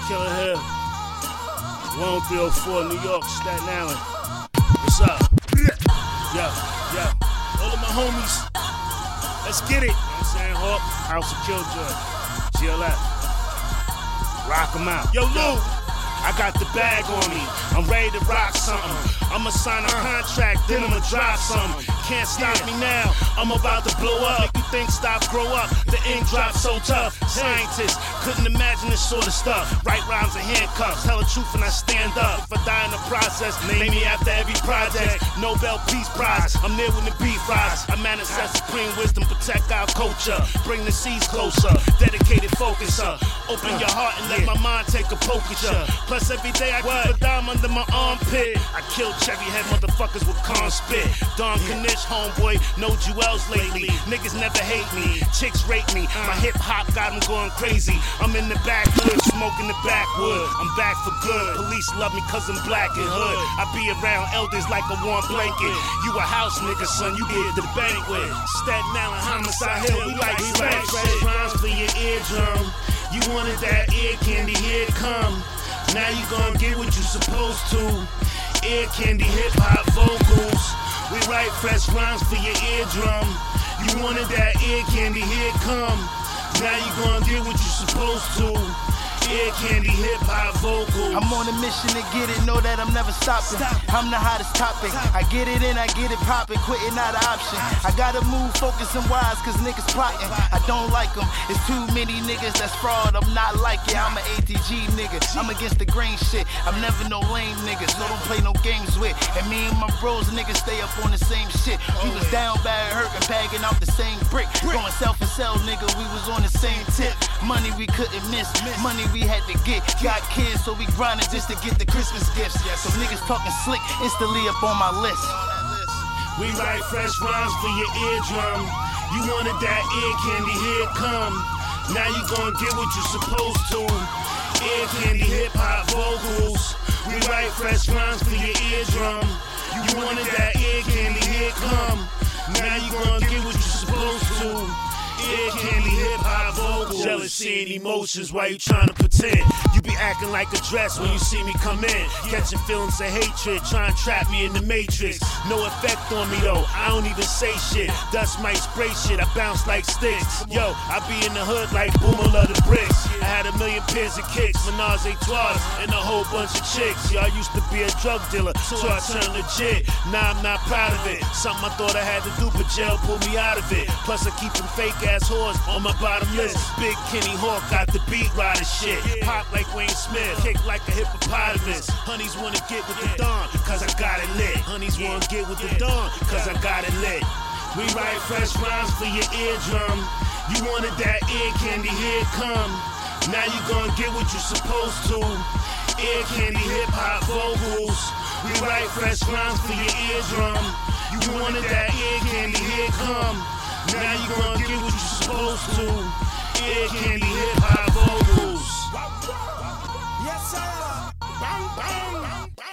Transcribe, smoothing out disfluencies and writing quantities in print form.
Killer Hill, 1304, New York, Staten Island. What's up? Yo, all of my homies, let's get it. You know what I'm saying? Hawk, House of Killjoy, GLF. Rock 'em out. Yo, Lou, I got the bag on me. I'm ready to rock something. I'ma sign a contract, then I'ma drop something. Can't stop me now, I'm about to blow up. Make you think stop, grow up. The ink drop so tough. Scientists couldn't imagine this sort of stuff. Write rhymes and handcuffs, tell the truth and I stand up. If I die in the process, name me after every project. Nobel Peace Prize, I'm there when the beef rise. I manifest supreme wisdom, protect our culture. Bring the seas closer, dedicated focuser. Open your heart and let my mind take a poke at ya. Plus every day I keep a dime under my armpit. I kill cherry head motherfuckers with corn spit. Don Kanish, homeboy, no jewels lately. Niggas never hate me, chicks rate me. My hip hop got them going crazy. I'm in the backwood, smoking the backwood. I'm back for good. Police love me cause I'm black and hood. I be around elders like a warm blanket. You a house nigga, son, you get the banquet. Staten Island, Homicide Hill, we like fresh rhymes for your eardrum. You wanted that ear candy, here it come. Now you gon' get what you supposed to. Ear candy, hip hop vocals. We write fresh rhymes for your eardrum. You wanted that ear candy, here it come. Now you gon' get what you supposed to. Ear candy, hip hop vocals. I'm on a mission to get it, know that I'm never stopping. I'm the hottest topic. I get it in, I get it poppin', quitting not an option. I gotta move, focus and wise, cause niggas plotting. I don't like them, it's too many niggas that's fraud, I'm not like it. I'm an ATG nigga, I'm against the grain shit. I'm never no lame nigga, so don't play no games with. And me and my bros niggas stay up on the same shit. We was down bad, hurtin', bagging out the same brick. Going self and sell, nigga, we was on the same tip. Money we couldn't miss, money we had to get. Got kids, so we grinding just to get the Christmas gifts. So niggas talking slick, instantly up on my list. We write fresh rhymes for your eardrum. You wanted that ear candy, here it come. Now you gon' get what you supposed to. Ear candy, hip hop vocals. We write fresh rhymes for your eardrum. You wanted that ear candy, here it come. Now you gon' get what you supposed to. Ear candy, hip hop vocals. Jealousy and emotions, why you tryna pretend? You be acting like a dress when you see me come in. Catching feelings of hatred, trying to trap me in the matrix. No effect on me though, I don't even say shit. Dust might spray shit, I bounce like sticks. Yo, I be in the hood like Boomer love the bricks. I had a million pairs of kicks, menage a trois, and a whole bunch of chicks. Yo, I used to be a drug dealer, so I turned legit. Now I'm not proud of it. Something I thought I had to do, but jail pulled me out of it. Plus I keep them fake ass whores on my bottom list. Big Kenny Hawk got the beat rider shit. Pop like Wayne Smith, kick like a hippopotamus. Honeys wanna get with the dawn, cause I got it lit. Honeys wanna get with the dawn, cause I got it lit. We write fresh rhymes for your eardrum. You wanted that ear candy, here it come. Now you gon' get what you supposed to. Ear candy, hip hop vocals. We write fresh rhymes for your eardrum. You wanted that ear candy, here it come. Now you gon' get what you supposed to. Ear candy, hip hop vocals. Yes, sir. Bang, bang.